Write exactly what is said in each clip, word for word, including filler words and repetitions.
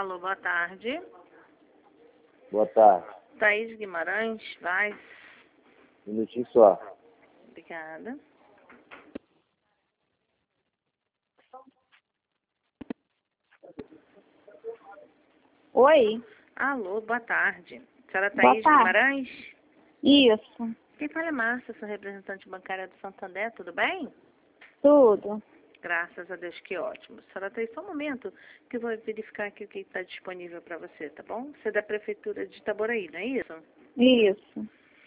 Alô, boa tarde. Boa tarde. Thaís Guimarães, vai. Um minutinho só. Obrigada. Oi. Alô, boa tarde. Senhora Boa Thaís tarde. Guimarães? Isso. Quem fala é Márcia, sou representante bancária do Santander, tudo bem? Tudo. Graças a Deus, que ótimo. Senhora Thaís, só um momento que eu vou verificar aqui o que está disponível para você, tá bom? Você é da Prefeitura de Itaboraí, não é isso? Isso.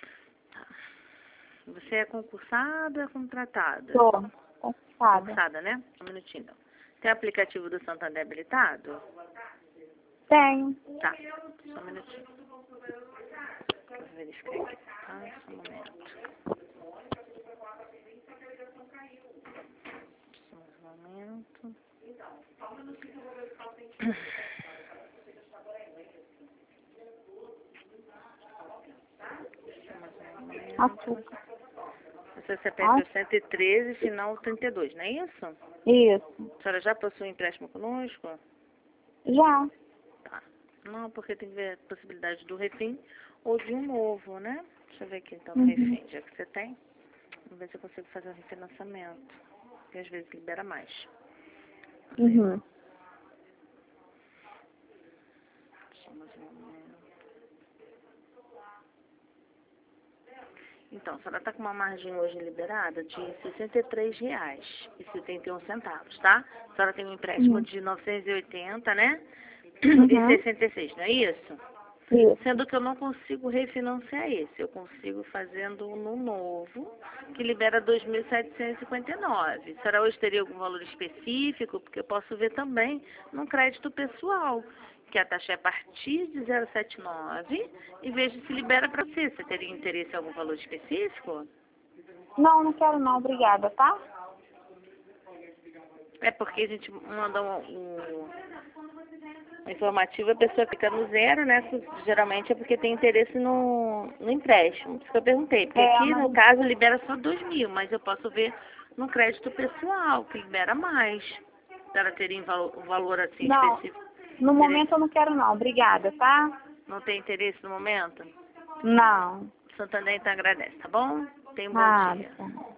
Você é concursada ou é contratada? Tô. Ocupada. Concursada, né? Um minutinho, então. Tem aplicativo do Santander habilitado? Tenho. Tá. Só um minutinho. Vou verificar aqui, tá? Só um momento. Só um momento. Açúcar. Você C P F é cento e treze, final trinta e dois, não é isso? Isso. A senhora já possui empréstimo conosco? Já. Tá. Não, porque tem que ver a possibilidade do refim ou de um novo, né? Deixa eu ver aqui então, no Uhum. refim, já que você tem. Vamos ver se eu consigo fazer um refinanciamento. Porque às vezes libera mais. Uhum. Só mais um momento. Então, a senhora está com uma margem hoje liberada de sessenta e três reais e setenta e um centavos, tá? A senhora tem um empréstimo Uhum. de novecentos e oitenta, né? Uhum. E sessenta e seis, não é isso? Isso. Sendo que eu não consigo refinanciar esse, eu consigo fazendo um no novo, que libera dois mil setecentos e cinquenta e nove. A senhora hoje teria algum valor específico? Porque eu posso ver também no crédito pessoal, que a taxa é a partir de zero vírgula setenta e nove e veja se libera para você. Você teria interesse em algum valor específico? Não, não quero não. Obrigada, tá? É porque a gente manda um, um, um informativo, a pessoa fica no zero, né? Geralmente é porque tem interesse no, no empréstimo. Por isso que eu perguntei. Porque É, aqui, mas... no caso, libera só dois mil, mas eu posso ver no crédito pessoal, que libera mais. Se ela teria um valor, um valor assim Não. específico. No Interesse- momento eu não quero não. Obrigada, tá? Não tem interesse no momento? Não. O Santander então agradece, tá bom? Tenha um bom Nada. dia.